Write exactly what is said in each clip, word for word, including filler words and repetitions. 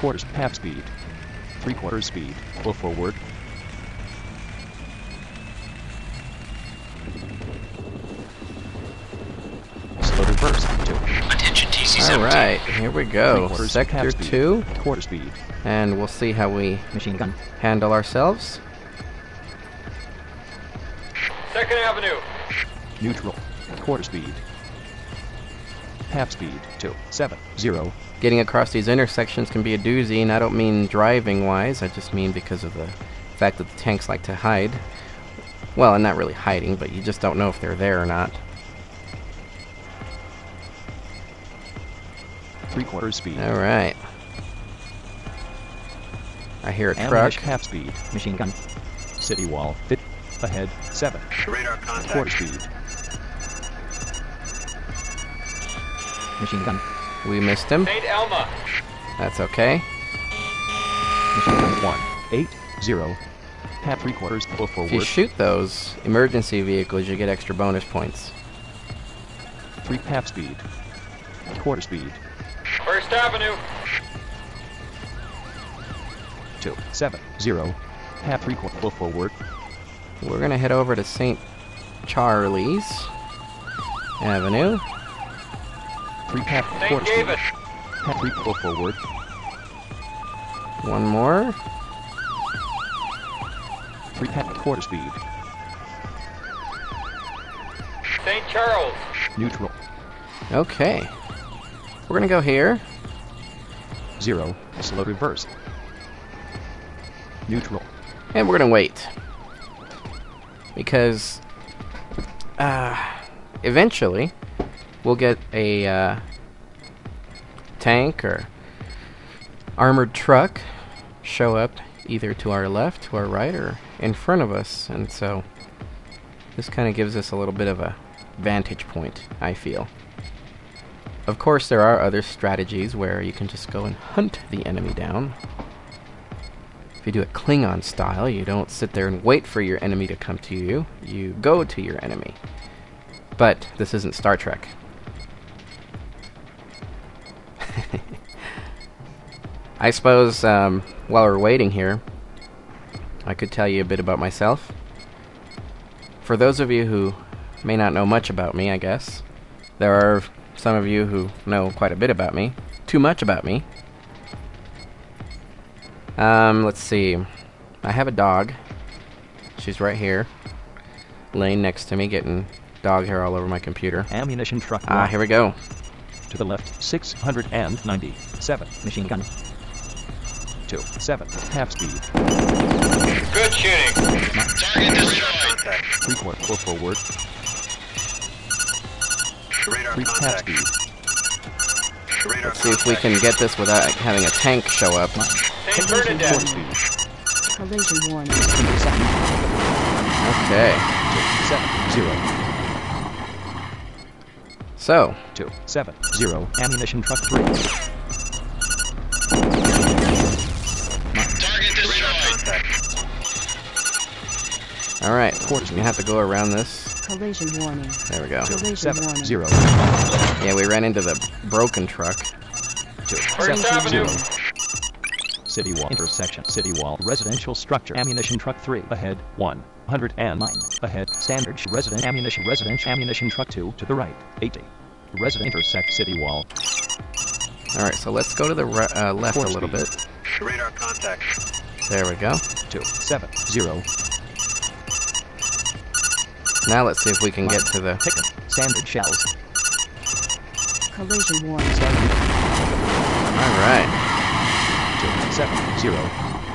quarters half speed. Three quarters speed. Full forward. Slow reverse. Two. Attention T C All right, here we go. Three-quarters Sector half speed. two, Quarter speed. and we'll see how we Machine gun. handle ourselves. Second Avenue. Neutral. Quarter speed. Half speed. Two. Seven. Zero. Getting across these intersections can be a doozy, and I don't mean driving-wise, I just mean because of the fact that the tanks like to hide. Well, and not really hiding, but you just don't know if they're there or not. Three quarters speed. Alright. I hear a truck. Ammunition half speed. Machine gun. City wall. Fit. Ahead. Seven. Radar contact. Quarter speed. Machine gun. We missed him. Saint Elma. That's okay. Machine gun. One. Eight. Zero. Half three quarters. Full If you forward. shoot those emergency vehicles, you get extra bonus points. Three half speed. Quarter speed. First Avenue. Two. Seven. Zero. Half three quarter. Full forward. We're gonna head over to Saint Charlie's Avenue. Three half Saint quarter speed. David. Half three full forward. One more. Three half quarter speed. Saint Charles. Neutral. Okay. We're gonna go here. Zero. Slow reverse. Neutral. And we're gonna wait. Because uh, eventually we'll get a uh, tank or armored truck show up either to our left, to our right, or in front of us. And so this kind of gives us a little bit of a vantage point, I feel. Of course, there are other strategies where you can just go and hunt the enemy down. If you do it Klingon style, you don't sit there and wait for your enemy to come to you. You go to your enemy. But this isn't Star Trek. I suppose um, while we're waiting here, I could tell you a bit about myself. For those of you who may not know much about me, I guess, there are some of you who know quite a bit about me. Too much about me. Um, let's see. I have a dog. She's right here, laying next to me, getting dog hair all over my computer. Ammunition truck. Ah, one. here we go. To the left. Six hundred ninety-seven. Machine gun. Two. Seven. Half speed. Good shooting. Target destroyed. Contact. Three quarter. Full forward. Radar Three half contact. speed. Radar Let's see if we can get this without having a tank show up. Saint Quarter Bernadette. speed. Collision warning. Okay. Two. Seven. Zero. So, Two. Seven. Zero. Ammunition truck three. Target destroyed. Contact. alright. You have to go around this. Collision warning. There we go. Two. Collision Seven. warning. Zero. Yeah, we ran into the broken truck. Two. First Seven. Avenue. Zero. City wall. Intersection. City wall. Residential structure. Ammunition truck three. Ahead. One. Hundred and nine. Ahead. Standard. Resident. Ammunition. Residential. Ammunition truck two. To the right. Eighty. Resident. Intersect. City wall. Alright, so let's go to the re- uh, left a Force little speed. bit. Radar contact. There we go. Two. Seven. Zero. Now let's see if we can get to the... Ticket. Standard shells. Collision warning. Alright. Two. Seven. Zero.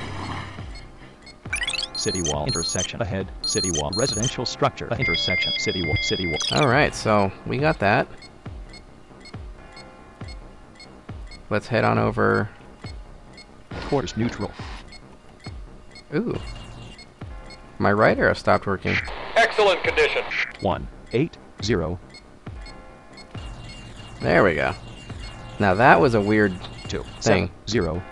City wall. Intersection. Ahead. City wall. Residential structure. Intersection. City wall. City wall. Alright, so we got that. Let's head on over... Quarters neutral. Ooh. My right arrow stopped working. Excellent condition. One. Eight. Zero. There we go. Now that was a weird Two. thing. Seven. Zero.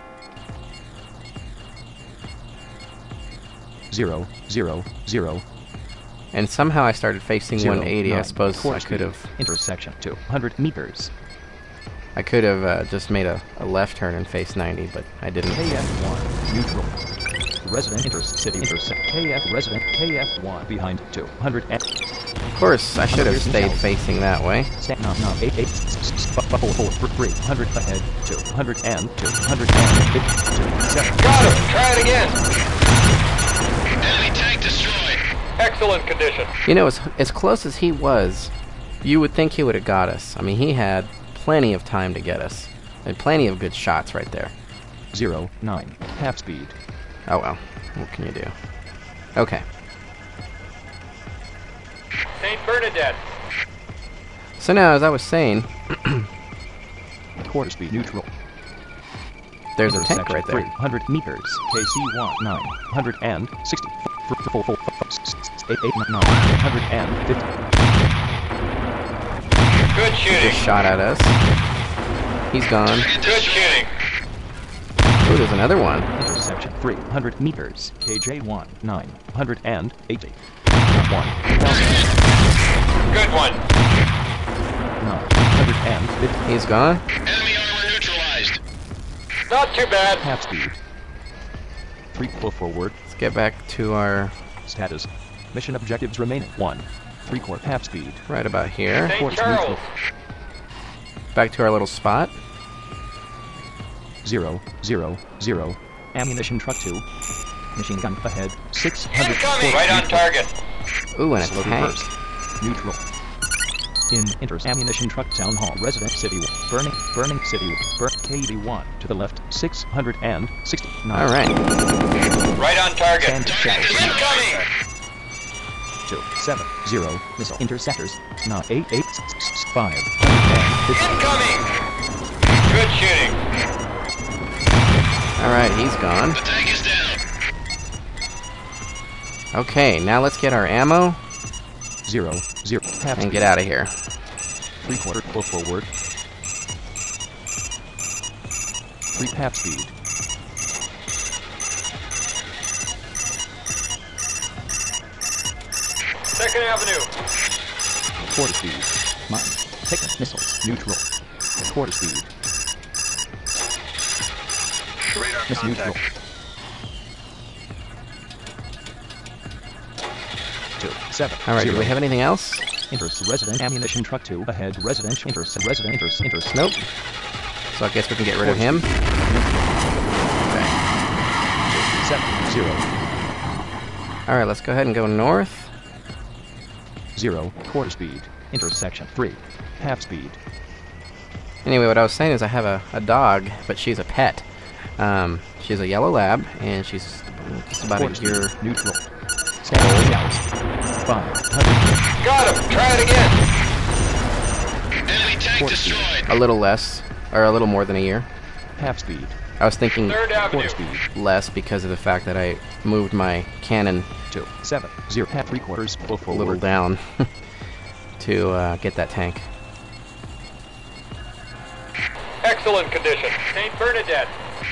Zero. Zero. Zero. And somehow I started facing Zero, one eighty. I nine. suppose I Quarter could speed. have... Intersection. Two hundred meters. I could have uh, just made a, a left turn and faced ninety, but I didn't. K F one, neutral. Resident intercity intersect. K F resident, K F one behind two hundred and... Of course, I should have stayed facing that way. Stand no, no, eight, eight, four, four, four, three hundred ahead, two hundred and two hundred and fifty-two, seven. Got him! Try it again! Enemy tank destroyed. Excellent condition. You know, as, as close as he was, you would think he would have got us. I mean, he had plenty of time to get us. And plenty of good shots right there. Zero, nine, half speed. Oh well, what can you do? Okay. Saint Bernadette. So now, as I was saying, Quarter speed neutral. there's a tank Intersection right there. three hundred meters. K C one, nine hundred sixty. Four, four, four, eight, eight, nine hundred fifty. Good shooting. Just shot at us. He's gone. Good shooting. Ooh, there's another one. Intersection three hundred meters. K J one, nine hundred eighty. One. Good one. nine hundred fifty. He's gone. Enemy armor neutralized. Not too bad. Half speed. Three pull forward. Let's get back to our Status. Mission objectives remaining. One. Three quarter half speed. right about here. Saint Quarter Charles. neutral. Back to our little spot. Zero, zero, zero. Ammunition truck two. Machine gun ahead. Six hundred. Incoming. Right on target. Ooh, and a Slow tank. reverse. Neutral. In enters ammunition truck town hall resident city one. Burning burning city one. Burn K D one to the left. Six hundred and sixty nine. All right. Right on target. Sand shells. Incoming. Two seven zero missile interceptors. Nine eight eight six five hundred fifty. Incoming. Good shooting. All right, he's gone. The tank is down. Okay, now let's get our ammo Zero zero half and speed. get out of here. Three quarter pull forward. Three half speed. Second Avenue. Quarter speed. Mine. Taken. Missiles. Neutral. Quarter speed. Radar Miss neutral. contact. Two seven. All right, zero. do we have anything else? Enters resident ammunition truck two ahead. Residential enters resident enters enters. Nope. So I guess we can get rid of him. Okay. Seven zero All right, let's go ahead and go north. zero. Quarter speed. Intersection three. Half speed. Anyway, what I was saying is I have a, a dog, but she's a pet. Um, she's a yellow lab, and she's just about Quarter a speed. year. Neutral. Standard shells. Five hundred. Got him. Try it again. Enemy tank Quarter speed. destroyed. A little less, or a little more than a year. Half speed. I was thinking Third Avenue. Quarter speed. less because of the fact that I moved my cannon Two seven zero. Half three quarters. Pull a forward. little down to uh, get that tank. Excellent condition. Saint Bernadette.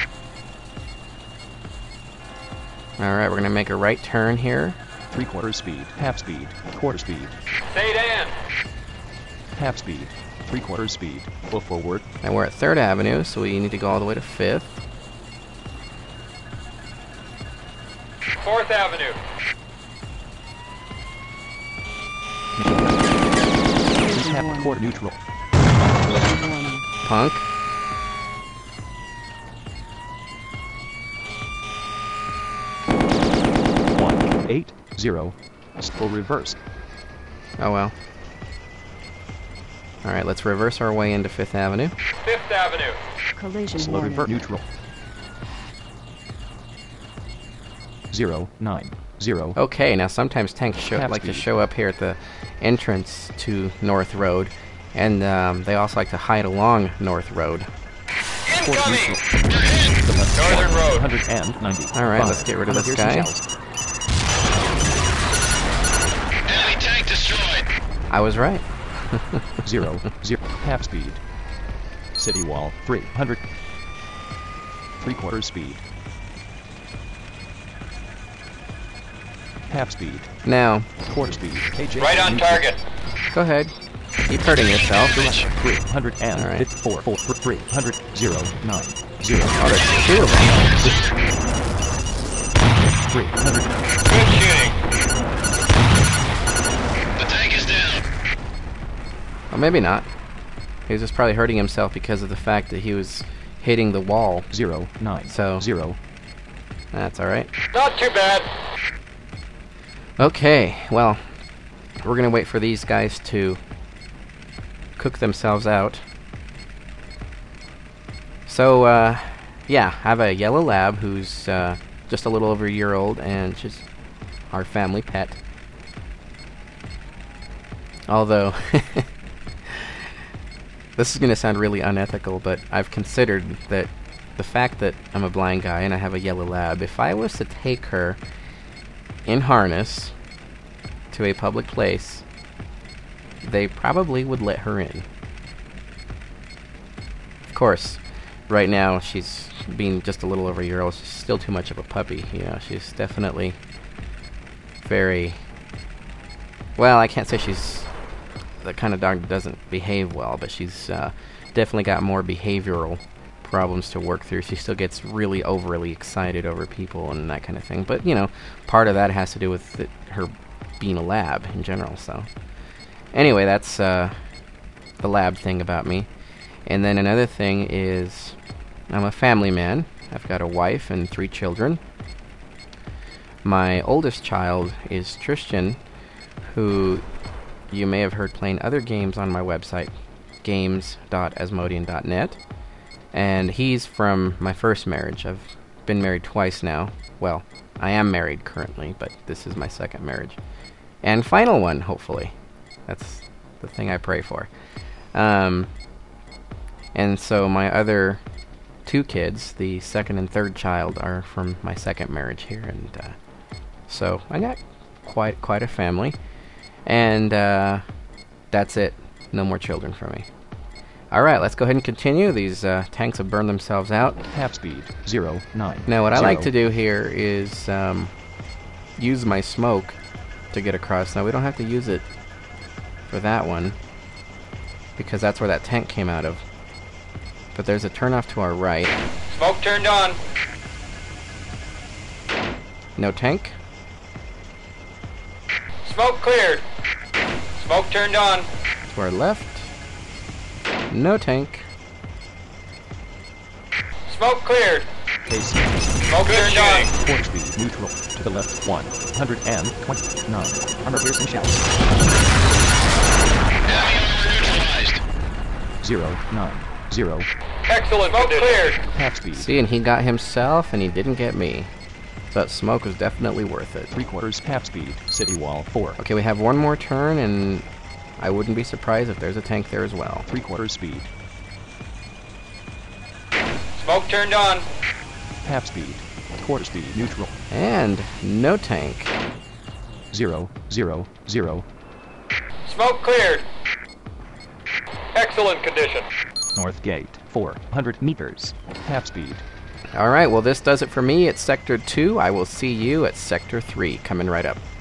All right, we're gonna make a right turn here. Three quarters speed. Half speed. Quarter speed. Saint Anne. Half speed. Three quarters speed. Pull forward. And we're at Third Avenue, so we need to go all the way to Fifth. Fourth Avenue. Half quarter neutral. Warning. Punk. One eight zero. Full reverse. Oh well. All right, let's reverse our way into Fifth Avenue. Fifth Avenue. Collision Slow warning. reverse. Neutral. Zero nine zero. Okay, now sometimes tanks show, Half like to speed. show up here at the entrance to North Road, and um, they also like to hide along North Road. Incoming. Northern Road. one hundred ninety. All right, let's get rid of this guy. Enemy tank destroyed. I was right. Zero zero. Half speed. City wall. Three hundred. Three quarters speed. Half speed. Now, Quarter speed. K J. Right on neutral. target. go ahead. Keep hurting yourself. three hundred fifty-four, four, three hundred, zero, nine, zero. Oh, there's two of them. three hundred. Good shooting. The tank is down. Well, maybe not. He was just probably hurting himself because of the fact that he was hitting the wall. Zero, nine, So- zero. That's alright. Not too bad. Okay, well, we're gonna wait for these guys to cook themselves out. So, uh, yeah, I have a yellow lab who's uh, just a little over a year old, and she's our family pet. Although, this is gonna sound really unethical, but I've considered that the fact that I'm a blind guy and I have a yellow lab, if I was to take her in harness to a public place, they probably would let her in. Of course, right now she's being just a little over a year old. She's still too much of a puppy. You know, she's definitely very... Well, I can't say she's the kind of dog that doesn't behave well, but she's uh, definitely got more behavioral problems to work through. She still gets really overly excited over people and that kind of thing. But, you know, part of that has to do with it, her being a lab in general, so... Anyway, that's uh, the lab thing about me. And then another thing is I'm a family man. I've got a wife and three children. My oldest child is Tristan, who you may have heard playing other games on my website, games dot asmodian dot net. And he's from my first marriage. I've been married twice now. Well, I am married currently, but this is my second marriage. And final one, hopefully. That's the thing I pray for. Um, and so my other two kids, the second and third child, are from my second marriage here. And uh, so I got quite quite a family. And uh, that's it. No more children for me. Alright, let's go ahead and continue. These uh, tanks have burned themselves out. Half speed, zero, nine. Now what I zero. like to do here is um, use my smoke to get across. Now we don't have to use it for that one, because that's where that tank came out of. But there's a turnoff to our right. Smoke turned on. No tank. Smoke cleared. Smoke turned on. To our left. No tank. Smoke cleared. Case, Smoke Good turned on. shooting. four speed, neutral. To the left, one hundred twenty-nine. Armor piercing shouts. Enemy armor neutralized. Zero, nine, zero. Excellent Smoke condition. Cleared. Half speed, See, and he got himself, and he didn't get me. So that smoke was definitely worth it. three quarters, half speed. City wall, four. Okay, we have one more turn, and I wouldn't be surprised if there's a tank there as well. Three quarters speed, Smoke turned on. half speed. Quarter speed, neutral. And no tank. Zero, zero, zero. Smoke cleared. Excellent condition. North gate, four hundred meters. Half speed. Alright, well this does it for me at Sector two. I will see you at Sector three, coming right up.